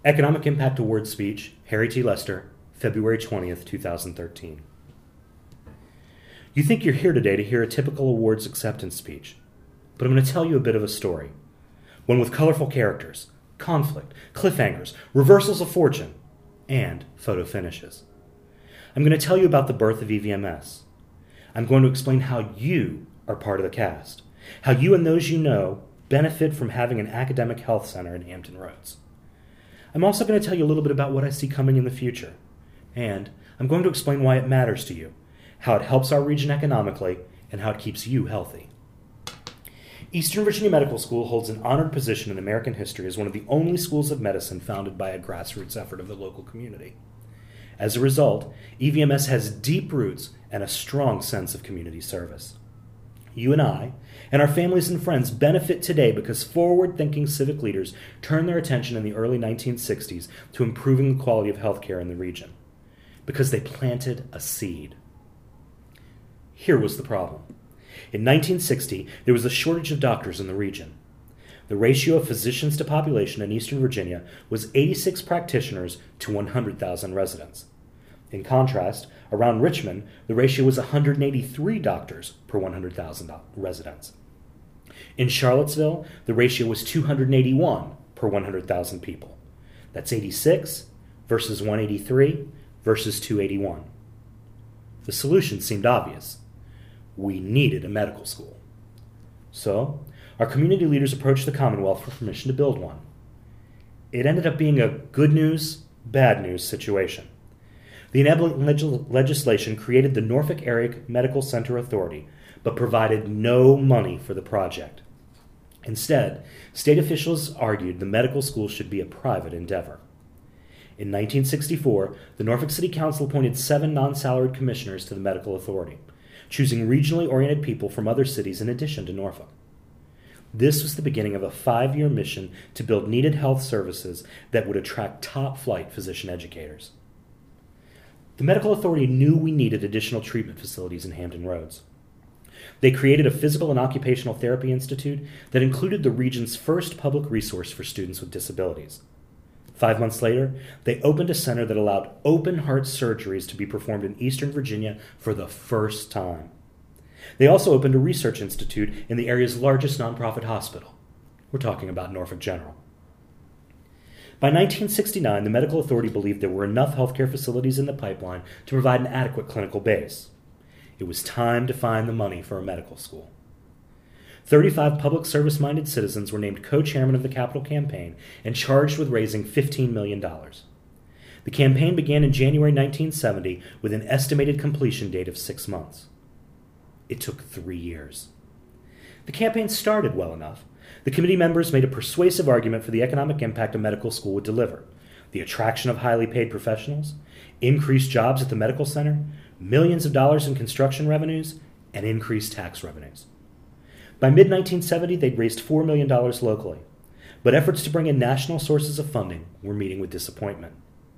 Economic Impact Award Speech, Harry T. Lester, February 20th, 2013. You think you're here today to hear a typical awards acceptance speech, but I'm going to tell you a bit of a story. One with colorful characters, conflict, cliffhangers, reversals of fortune, and photo finishes. I'm going to tell you about the birth of EVMS. I'm going to explain how you are part of the cast, how you and those you know benefit from having an academic health center in Hampton Roads. I'm also going to tell you a little bit about what I see coming in the future, and I'm going to explain why it matters to you, how it helps our region economically, and how it keeps you healthy. Eastern Virginia Medical School holds an honored position in American history as one of the only schools of medicine founded by a grassroots effort of the local community. As a result, EVMS has deep roots and a strong sense of community service. You and I, and our families and friends benefit today because forward-thinking civic leaders turned their attention in the early 1960s to improving the quality of healthcare in the region, because they planted a seed. Here was the problem. In 1960, there was a shortage of doctors in the region. The ratio of physicians to population in Eastern Virginia was 86 practitioners to 100,000 residents. In contrast, around Richmond, the ratio was 183 doctors per 100,000 residents. In Charlottesville, the ratio was 281 per 100,000 people. That's 86 versus 183 versus 281. The solution seemed obvious. We needed a medical school. So, our community leaders approached the Commonwealth for permission to build one. It ended up being a good news, bad news situation. The enabling legislation created the Norfolk Area Medical Center Authority, but provided no money for the project. Instead, state officials argued the medical school should be a private endeavor. In 1964, the Norfolk City Council appointed 7 non-salaried commissioners to the medical authority, choosing regionally oriented people from other cities in addition to Norfolk. This was the beginning of a 5-year mission to build needed health services that would attract top-flight physician educators. The medical authority knew we needed additional treatment facilities in Hampton Roads. They created a physical and occupational therapy institute that included the region's first public resource for students with disabilities. 5 months later, they opened a center that allowed open-heart surgeries to be performed in Eastern Virginia for the first time. They also opened a research institute in the area's largest nonprofit hospital. We're talking about Norfolk General. By 1969, the medical authority believed there were enough healthcare facilities in the pipeline to provide an adequate clinical base. It was time to find the money for a medical school. 35 public service-minded citizens were named co-chairman of the capital campaign and charged with raising $15 million. The campaign began in January 1970 with an estimated completion date of 6 months. It took 3 years. The campaign started well enough. The committee members made a persuasive argument for the economic impact a medical school would deliver: the attraction of highly paid professionals, increased jobs at the medical center, millions of dollars in construction revenues, and increased tax revenues. By mid-1970, they'd raised $4 million locally, but efforts to bring in national sources of funding were meeting with disappointment.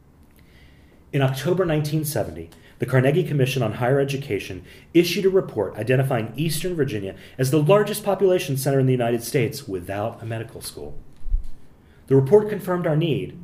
In October 1970, the Carnegie Commission on Higher Education issued a report identifying Eastern Virginia as the largest population center in the United States without a medical school. The report confirmed our need,